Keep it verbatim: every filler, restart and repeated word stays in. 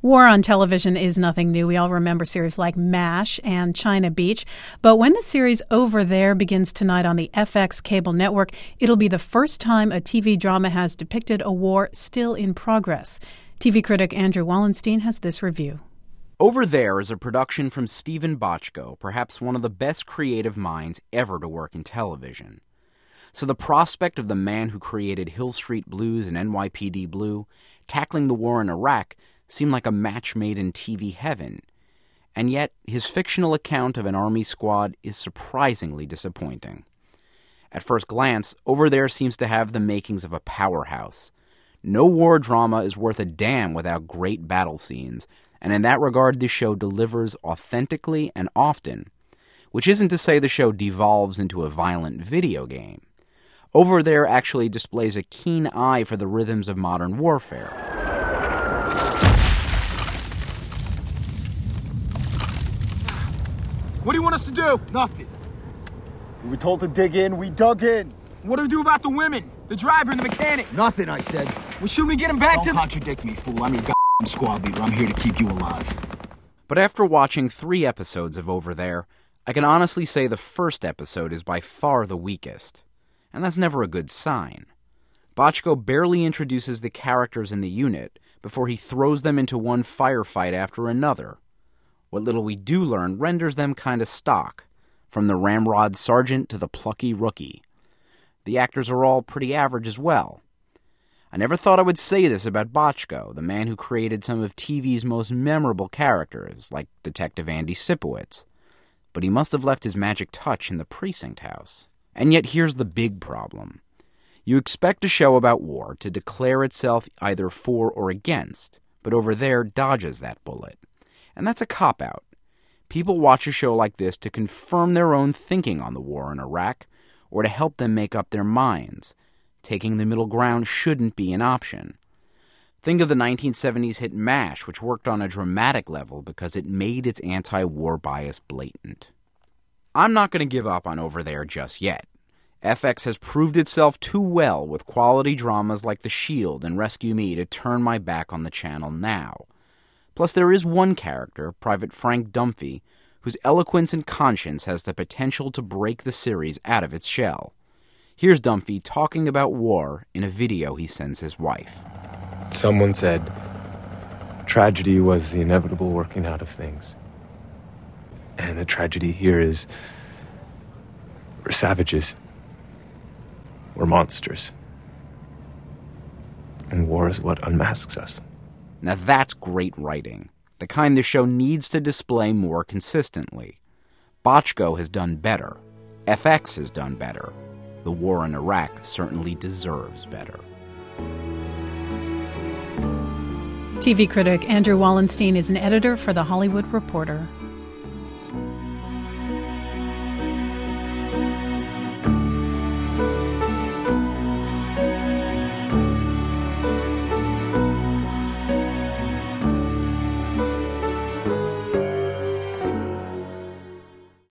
War on television is nothing new. We all remember series like MASH and China Beach. But when the series Over There begins tonight on the F X cable network, it'll be the first time a T V drama has depicted a war still in progress. T V critic Andrew Wallenstein has this review. Over There is a production from Steven Bochco, perhaps one of the best creative minds ever to work in television. So the prospect of the man who created Hill Street Blues and N Y P D Blue tackling the war in Iraq seemed like a match made in T V heaven. And yet, his fictional account of an army squad is surprisingly disappointing. At first glance, Over There seems to have the makings of a powerhouse. No war drama is worth a damn without great battle scenes, and in that regard, this show delivers authentically and often, which isn't to say the show devolves into a violent video game. Over There actually displays a keen eye for the rhythms of modern warfare. What do you want us to do? Nothing. We were told to dig in, we dug in. What do we do about the women? The driver and the mechanic? Nothing, I said. Well, shouldn't we get them back Don't to the... Don't contradict me, fool. I'm your goddamn squad leader. I'm here to keep you alive. But after watching three episodes of Over There, I can honestly say the first episode is by far the weakest. And that's never a good sign. Bochco barely introduces the characters in the unit before he throws them into one firefight after another. What little we do learn renders them kind of stock, from the ramrod sergeant to the plucky rookie. The actors are all pretty average as well. I never thought I would say this about Bochco, the man who created some of T V's most memorable characters, like Detective Andy Sipowicz. But he must have left his magic touch in the precinct house. And yet here's the big problem. You expect a show about war to declare itself either for or against, but Over There dodges that bullet. And that's a cop-out. People watch a show like this to confirm their own thinking on the war in Iraq, or to help them make up their minds. Taking the middle ground shouldn't be an option. Think of the nineteen seventies hit MASH, which worked on a dramatic level because it made its anti-war bias blatant. I'm not going to give up on Over There just yet. F X has proved itself too well with quality dramas like The Shield and Rescue Me to turn my back on the channel now. Plus, there is one character, Private Frank Dunphy, whose eloquence and conscience has the potential to break the series out of its shell. Here's Dunphy talking about war in a video he sends his wife. Someone said, tragedy was the inevitable working out of things. And the tragedy here is, we're savages. We're monsters. And war is what unmasks us. Now that's great writing, the kind the show needs to display more consistently. Bochco has done better. F X has done better. The war in Iraq certainly deserves better. T V critic Andrew Wallenstein is an editor for The Hollywood Reporter.